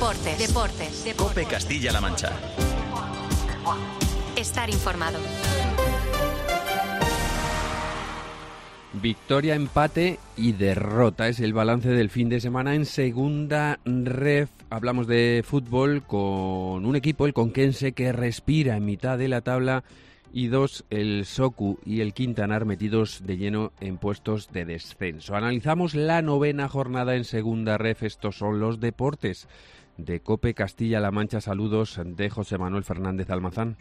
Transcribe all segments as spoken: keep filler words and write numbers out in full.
Deportes, deportes, deportes. COPE Castilla-La Mancha. Estar informado. Victoria, empate y derrota es el balance del fin de semana en segunda ref. Hablamos de fútbol con un equipo, el Conquense, que respira en mitad de la tabla, y dos, el Socu y el Quintanar, metidos de lleno en puestos de descenso. Analizamos la novena jornada en segunda ref. Estos son los deportes de COPE Castilla-La Mancha. Saludos de José Manuel Fernández Almazán.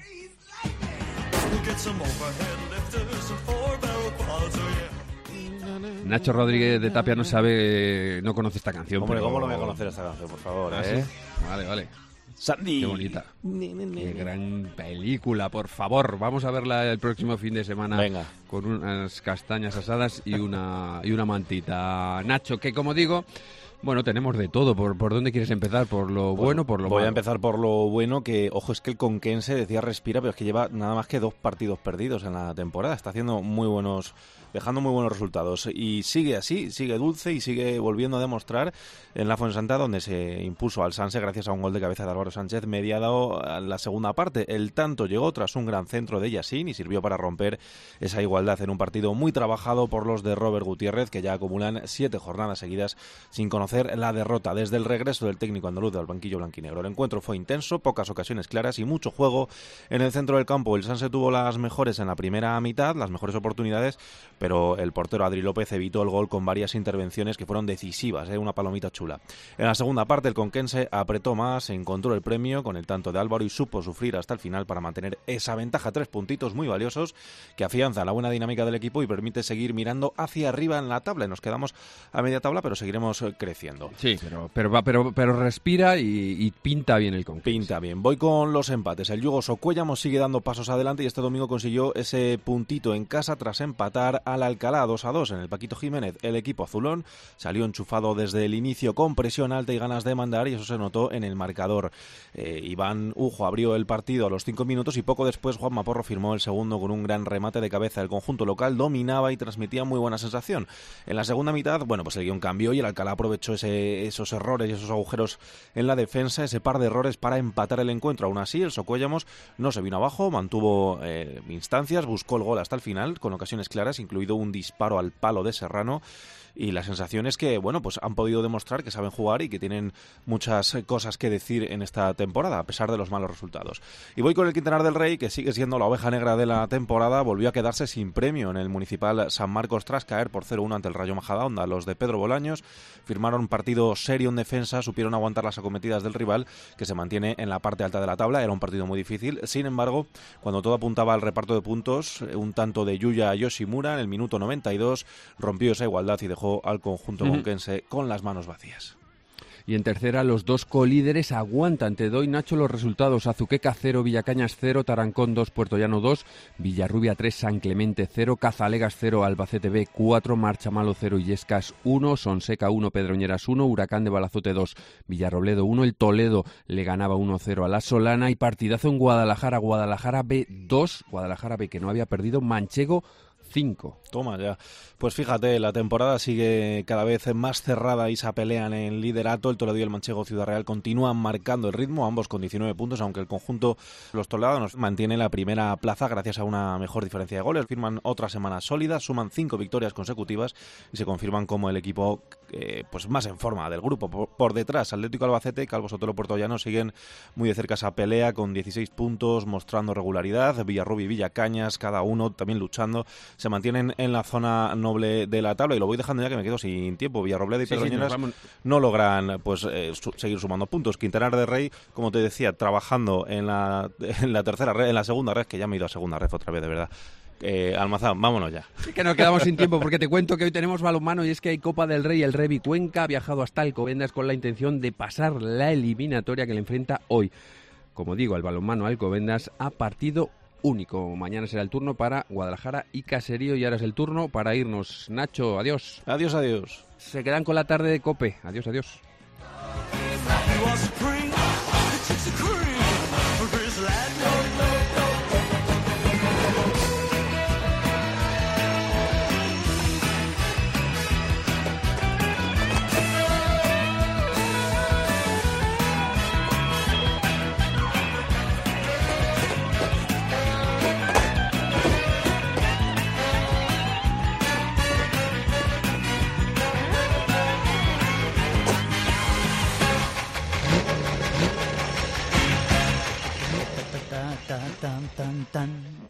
Nacho Rodríguez de Tapia no sabe, no conoce esta canción. Hombre, pero... ¿cómo no voy a conocer esta canción, por favor? ¿Ah, ¿eh? sí? Vale, vale. Sandy. Qué bonita. Qué gran película, por favor. Vamos a verla el próximo fin de semana. Venga. Con unas castañas asadas y una, y una mantita. Nacho, que como digo... Bueno, tenemos de todo. ¿Por, por dónde quieres empezar? ¿Por lo bueno o por lo Voy malo? a empezar por lo bueno, que, ojo, es que el Conquense decía respira, pero es que lleva nada más que dos partidos perdidos en la temporada. Está haciendo muy buenos, dejando muy buenos resultados. Y sigue así, sigue dulce y sigue volviendo a demostrar en la Fuensanta, donde se impuso al Sanse gracias a un gol de cabeza de Álvaro Sánchez mediado a la segunda parte. El tanto llegó tras un gran centro de Yassin y sirvió para romper esa igualdad en un partido muy trabajado por los de Robert Gutiérrez, que ya acumulan siete jornadas seguidas sin conocer la derrota desde el regreso del técnico andaluz al banquillo blanquinegro. El encuentro fue intenso, pocas ocasiones claras y mucho juego en el centro del campo. El Sanse tuvo las mejores en la primera mitad, las mejores oportunidades, pero el portero Adri López evitó el gol con varias intervenciones que fueron decisivas, ¿eh? Una palomita chula. En la segunda parte el Conquense apretó más, encontró el premio con el tanto de Álvaro y supo sufrir hasta el final para mantener esa ventaja. Tres puntitos muy valiosos que afianzan la buena dinámica del equipo y permite seguir mirando hacia arriba en la tabla. Y nos quedamos a media tabla, pero seguiremos creciendo. Sí, pero pero va, pero, pero respira y, y pinta bien el Conquense. Pinta bien. Voy con los empates. El Yugo Socuéllamos sigue dando pasos adelante y este domingo consiguió ese puntito en casa tras empatar al Alcalá dos a dos en el Paquito Jiménez. El equipo azulón salió enchufado desde el inicio con presión alta y ganas de mandar, y eso se notó en el marcador. Eh, Iván Ujo abrió el partido a los cinco minutos y poco después Juan Maporro firmó el segundo con un gran remate de cabeza. El conjunto local dominaba y transmitía muy buena sensación. En la segunda mitad, bueno, pues el guión cambió y el Alcalá aprovechó ese, esos errores y esos agujeros en la defensa, ese par de errores para empatar el encuentro. Aún así, el Socuéllamos no se vino abajo, mantuvo eh, instancias, buscó el gol hasta el final, con ocasiones claras, incluido un disparo al palo de Serrano. Y la sensación es que, bueno, pues han podido demostrar que saben jugar y que tienen muchas cosas que decir en esta temporada, a pesar de los malos resultados. Y voy con el Quintanar del Rey, que sigue siendo la oveja negra de la temporada. Volvió a quedarse sin premio en el Municipal San Marcos tras caer por cero uno ante el Rayo Majadahonda. Los de Pedro Bolaños firmaron un partido serio en defensa, supieron aguantar las acometidas del rival, que se mantiene en la parte alta de la tabla. Era un partido muy difícil. Sin embargo, cuando todo apuntaba al reparto de puntos, un tanto de Yuya Yoshimura en el minuto noventa y dos rompió esa igualdad y dejó al conjunto conquense con las manos vacías. Y en tercera, los dos colíderes aguantan. Te doy, Nacho, los resultados. Azuqueca cero, Villacañas cero, Tarancón dos, Puerto Llano dos, Villarrubia tres, San Clemente cero, Cazalegas cero, Albacete B cuatro, Marchamalo cero, Illescas uno, Sonseca uno, Pedroñeras uno, Huracán de Balazote dos, Villarrobledo uno. El Toledo le ganaba uno cero a la Solana. Y partidazo en Guadalajara, Guadalajara B dos, Guadalajara B que no había perdido, Manchego cinco. Toma ya. Pues fíjate, la temporada sigue cada vez más cerrada y se pelean en liderato. El Toledo y el Manchego Ciudad Real continúan marcando el ritmo, ambos con diecinueve puntos, aunque el conjunto los toledanos mantiene la primera plaza gracias a una mejor diferencia de goles. Firman otra semana sólida, suman cinco victorias consecutivas y se confirman como el equipo eh, pues más en forma del grupo. Por, por detrás, Atlético Albacete, Calvo Sotelo, Puerto Llano siguen muy de cerca esa pelea con dieciséis puntos, mostrando regularidad. Villarrubia y Villacañas, cada uno también luchando, se mantienen en la zona noble de la tabla. Y lo voy dejando ya que me quedo sin tiempo. Villarrobledo y sí, Pedroñeras sí, no logran pues eh, su, seguir sumando puntos. Quintanar de Rey, como te decía, trabajando en la, en la tercera red, en la segunda red, que ya me he ido a segunda red otra vez, de verdad. Eh, Almazán, vámonos ya. Sí, que nos quedamos sin tiempo porque te cuento que hoy tenemos balonmano y es que hay Copa del Rey. El Revi Cuenca ha viajado hasta Alcobendas con la intención de pasar la eliminatoria que le enfrenta hoy. Como digo, el balonmano Alcobendas a partido único. Mañana será el turno para Guadalajara y Caserío y ahora es el turno para irnos. Nacho, adiós. Adiós, adiós. Se quedan con la tarde de COPE. Adiós, adiós. Tan, tan, tan.